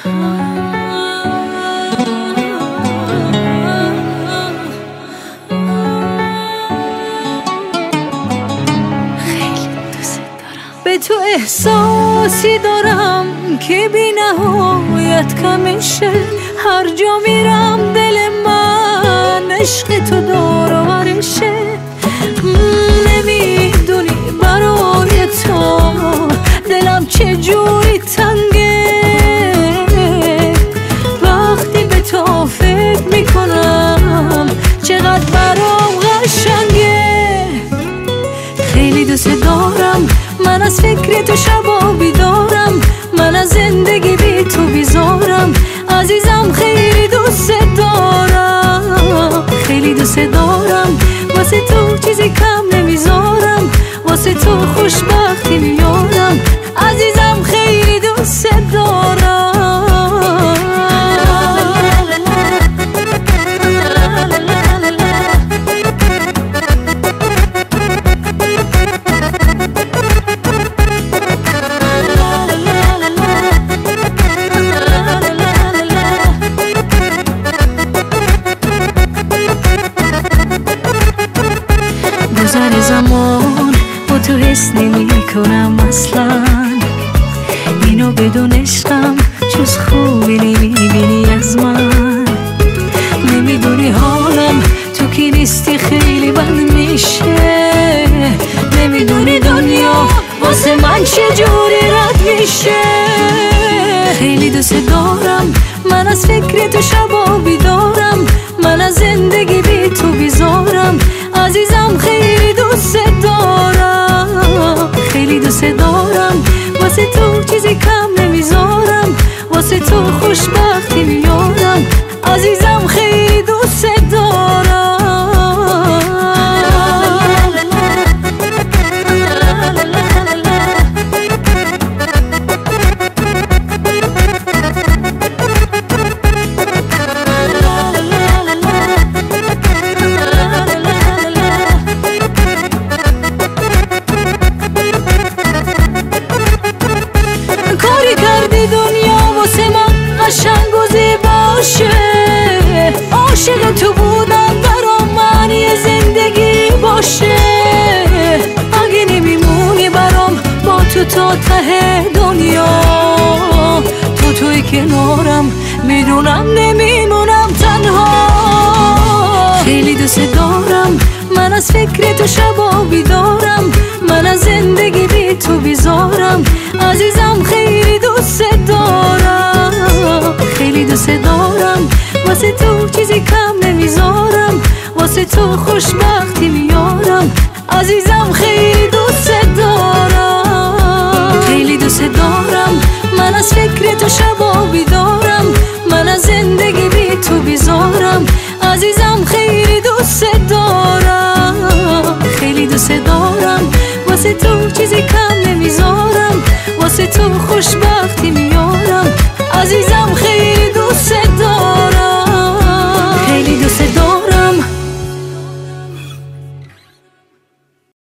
به تو احساسی دارم که بی نهایت کمشه، هر جا میرم دل من عشق تو دارشه. نمیدونی برای تو دلم چجوری تنگه، وقتی به تو فکر میکنم چقدر برام قشنگه. خیلی دوست دارم، من از فکر تو شبا بیدارم، من از زندگی بی تو بیزارم. عزیزم خیلی دوست دارم، خیلی دوست دارم، واسه تو چیزی کم نمیذارم، واسه تو خوشبختی میارم. عزیزم خیلی دوست دارم. گذر زمان با تو حس نمی کنم اصلا، اینو بدون عشقم جز خوبی نمیبینی از من. نمیدونی حالم تو کی نیستی خیلی بد میشه، نمیدونی دنیا واسه من چجوری رد میشه. خیلی دوست دارم، من از فکر تو شبا بیدارم، من از زندگی بی تو بیزارم. عزیزم خیلی دوست دارم، خیلی دوست دارم، واسه تو چیزی کم نمیذارم، واسه تو خوشبختی میارم. عزیزم خیلی دوست دارم. کردی دنیا واسه من قشنگ و زیباشه، عاشق تو بودم برام معنی زندگی باشه. اگه نمیمونی برام با تو تا ته دنیا، تو توی کنارم میدونم نمیمونم تنها. خیلی دوست دارم، من از فکر تو شبا بیدارم، من از زندگی بی تو بیزارم. عزیزم خیلی دوست دارم، خیلی دوست دارم، واسه تو چیزی کم نمیذارم، واسه تو خوشبختی میارم. عزیزم خیلی دوست دارم، خیلی دوست دارم، من از فکر تو شبا بیدارم، من از زندگی بی تو بیزارم. عزیزم خیلی دوست دارم، خیلی دوست دارم، واسه تو چیزی کم نمیذارم، واسه تو خوشبختی میارم.